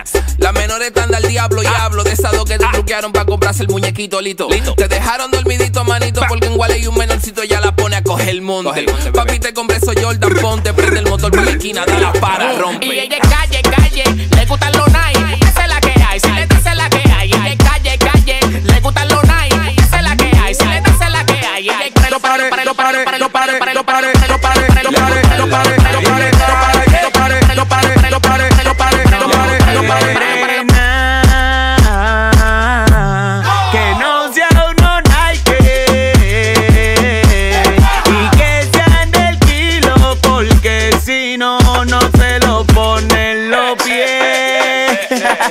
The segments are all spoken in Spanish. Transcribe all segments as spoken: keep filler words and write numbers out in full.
Las menores están del diablo y hablo de esas dos que te truquearon para comprarse el muñequito lito. Lito. Te dejaron dormidito, manito, porque en Guale y un menorcito ya la pone a coger el monte. Coge el monte Papi, te compré esos Jordan, ponte, prende el motor para la esquina, dale para, rompe. Y ella es calle, calle, le gustan los night, esa es la que hay, si le dice la que hay. Ella es calle, calle, le gustan los night, esa es la que hay, si le dice la que hay. Lo pare, lo pare, lo pare, lo pare, lo pare, lo pare, lo pare, lo pare, lo pare, lo pare, lo pare, lo pare, lo pare, lo pare, lo pare, lo pare. Que no sea uno Nike y que sean del kilo, porque si no, no se lo ponen los pies.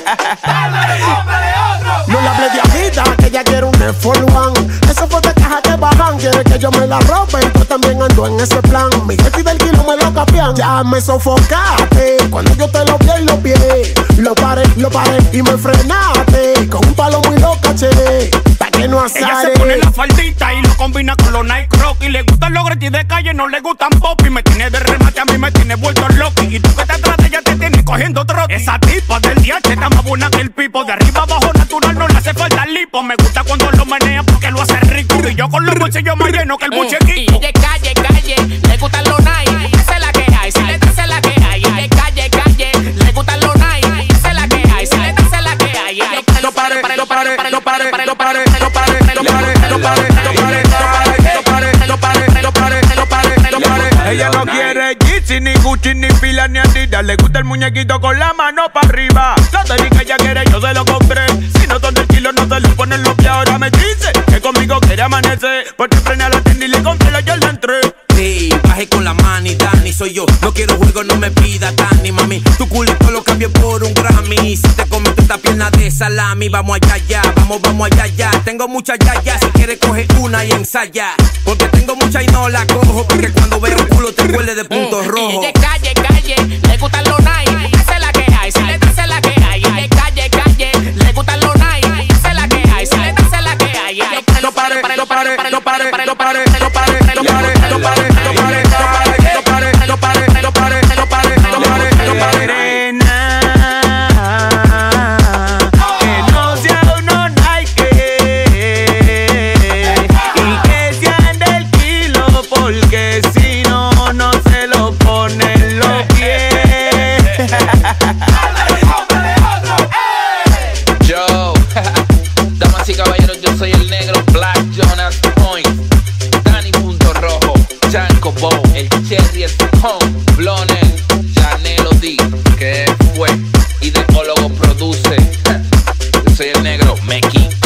No le hables de agita, que ella quiere un Air Force One. Eso fue de caja que bajan, quiere que yo me la rope y yo también ando en ese plan. Mi gente del kilo me lo capian, ya me sofocaste cuando yo te lo vi y lo pies. Lo paré, lo paré y me frenaste con un palo muy loco, caché, pa' que no asare. Ella se pone la faldita y lo combina con los Nike Crocs. Y le gustan los gretis de calle, no le gustan pop. Y me tiene de remate, a mí me tiene vuelto loco. Y tú que te atrás de ella te tienes cogiendo trote. Esa tipa del día está más buena que el pipo. De arriba abajo natural, no le hace falta el lipo. Me gusta cuando lo menea porque lo hace rico. Y yo con los bolsillos más llenos que el muñequito. Y ella es calle, calle, le gustan los night, esa es la que hay, si le dice la que hay. Ella es calle, calle, le gustan los night, esa es la que hay, si le dice la que hay. Lo pare, lo pare, lo pare, lo pare, lo pare, lo pare, lo pare, lo pare, lo pare, lo pare, lo pare, lo pare, lo pare, lo pare. Ella no quiere Yeezy, ni Gucci, ni Fila, ni Adidas. Le gusta el muñequito con la mano para arriba. La tenis que ella quiere, yo se lo compré. Si no son del kilo, no se lo ponen los pies. Ahora me dice que conmigo quiere amanecer, porque frené a la tienda y le compré la Jordan tres. Sí, bajé con la mani, Dani soy yo. No quiero juego, no me pida Dani, mami. Tu culito lo cambio por un Grammy. Si te comes esta pierna de salami, vamos allá, ya, vamos, vamos allá, ya. Tengo muchas ya, ya, si quieres coge una y ensaya. Porque tengo mucha y no la cojo, porque cuando veo un culo te huele de puntos mm, rojos. Y ella es calle, calle, le gustan los night, esa es la que hay, si le dice la que hay. Ella es calle, calle, le gustan los night, esa es la que hay, si le dice la que hay. Lo pare, lo pare, lo pare, lo pare, lo pare, lo pare, lo pare, lo pare, lo pare, lo pare, lo pare, lo pare, lo pare, lo pare, lo pare, lo pare. Que no sea uno Nike y que sean del kilo, porque si no, no se lo ponen los pies. Yo, damas y caballeros, yo soy el negro Black Jonas Point, Dani Punto Rojo, Janko Bow, el Cherry Spawn, Bloner, Janelo D, que fue idecólogo produce. Yo soy el negro Meki.